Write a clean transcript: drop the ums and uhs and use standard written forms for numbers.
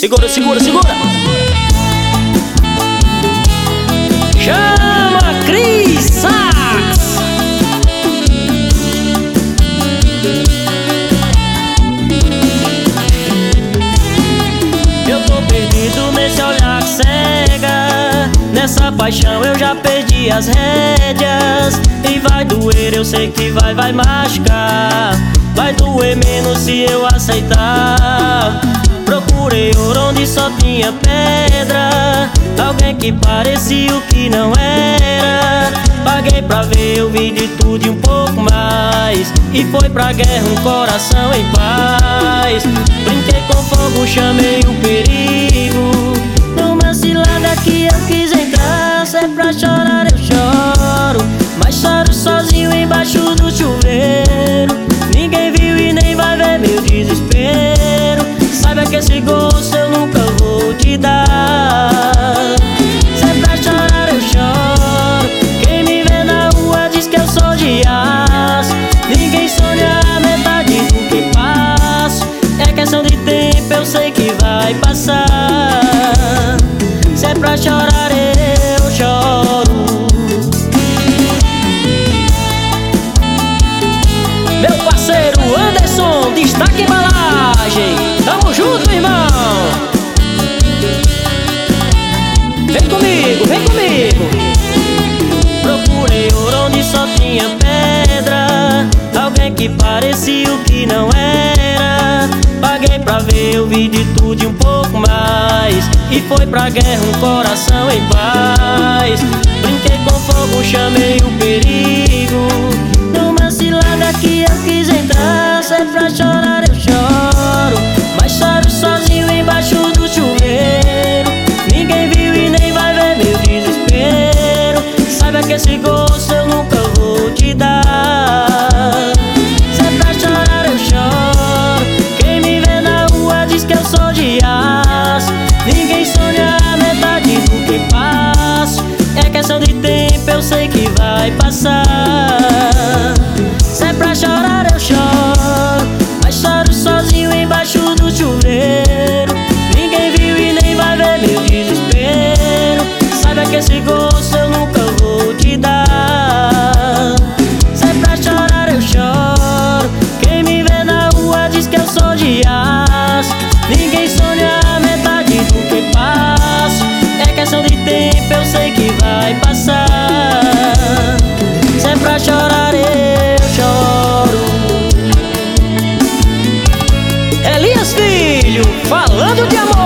Segura, segura, segura. Chama Cris Sax. Eu tô perdido nesse olhar que cega. Nessa paixão eu já perdi as rédeas. E vai doer, eu sei que vai machucar. Vai doer menos se eu aceitar. Procurei ouro onde só tinha pedra. Alguém que parecia o que não era. Paguei pra ver, eu vi de tudo e um pouco mais. E foi pra guerra um coração em paz. Brinquei com fogo, chamei o perigo. Numa cilada que eu quis entrar. Se é pra chorar eu choro, mas choro sozinho embaixo do chuveiro. Ninguém viu e nem vai ver meu desespero. Saiba que esse gosto eu nunca vou te dar. Se é pra chorar eu choro. Quem me vê na rua diz que eu sou de aço. Ninguém sonha a metade do que passo. É questão de tempo, eu sei que vai passar. Se é pra chorar eu choro. Meu parceiro Anderson, destaque embalagem. Tamo junto, irmão. Vem comigo, vem comigo. Procurei ouro onde só tinha pedra. Alguém que parecia o que não era. Paguei pra ver, eu vi de tudo e um pouco mais. E foi pra guerra um coração em paz. Brinquei com fogo, chamei o perigo. Numa cilada que eu quis entrar. Se é pra chorar eu choro, mas choro sozinho embaixo do chuveiro. Ninguém viu e nem vai ver meu desespero. Saiba que esse gosto eu nunca vou te dar. Se é pra chorar eu choro. Quem me vê na rua diz que eu sou de aço. Ninguém sonha a metade do que passo. É questão de tempo, eu sei que vai passar. Se é pra chorar eu choro, mas choro sozinho embaixo do chuveiro. Ninguém viu e nem vai ver meu desespero. Saiba que esse gosto eu nunca vou te dar. Se é pra chorar eu choro. Quem me vê na rua diz que eu sou de aço. Ninguém sonha a metade do que passo. É questão de tempo, eu sei que vai passar. Se é pra chorar eu choro. Elias Filho, falando de amor.